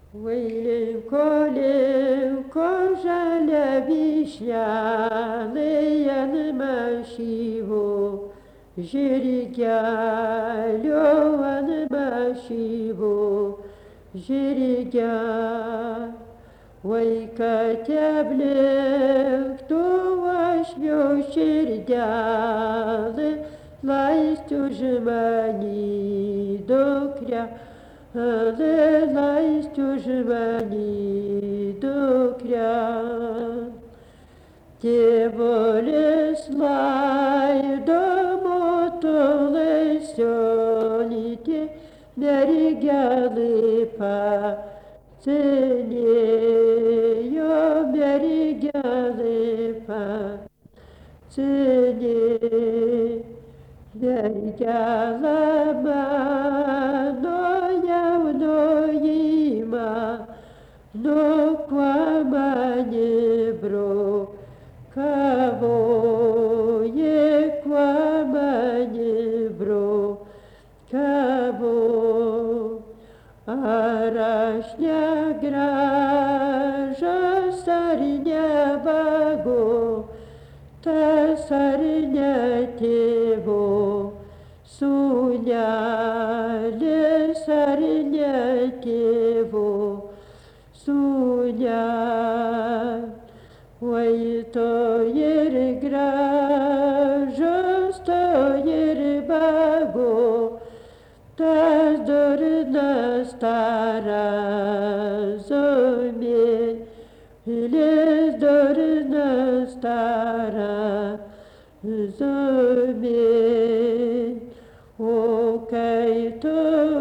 Вилівко жаля вішняли, я не машиву, жирігялю, а не машиву, жирігя. Ой, катябле, кто возьмет чердяли, ласть уже мани до кря, ласть уже мани до кря. Те более слай дому то лесёните, берегали по цене, берегали по цене, берегала маноя вноима, но квама не бро, кого е квама не бро, кого арашня гража сарня баго, та сарня тево, суняли сарня тево, суня. Ой, то ер гража, то ер баго, та здорна стара зоме, или здорна стара зоме. О, кай то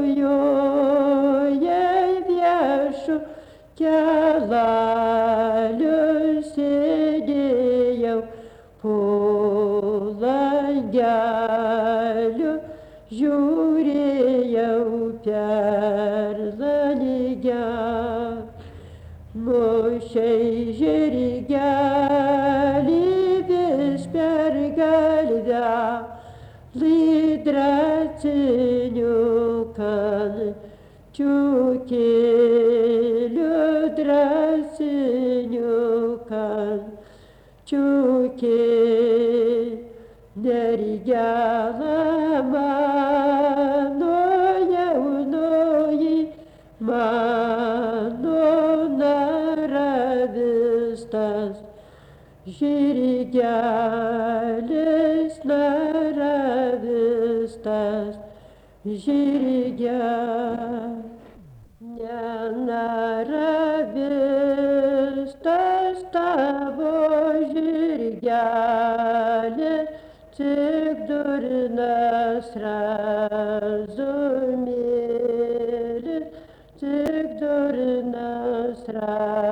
я вяшу, тялалю сидею, полангялю, жюрею пярланья. Мощей жерегали без пяргальда, лидрацинюкан, чукелю драцинюкан, чуке нерьяла маноя унои, мано наравистас, жиригялес наравистас, жиригя. Не наравистас того жиригялес, цик дурна сразу мерес, цик дурна сразу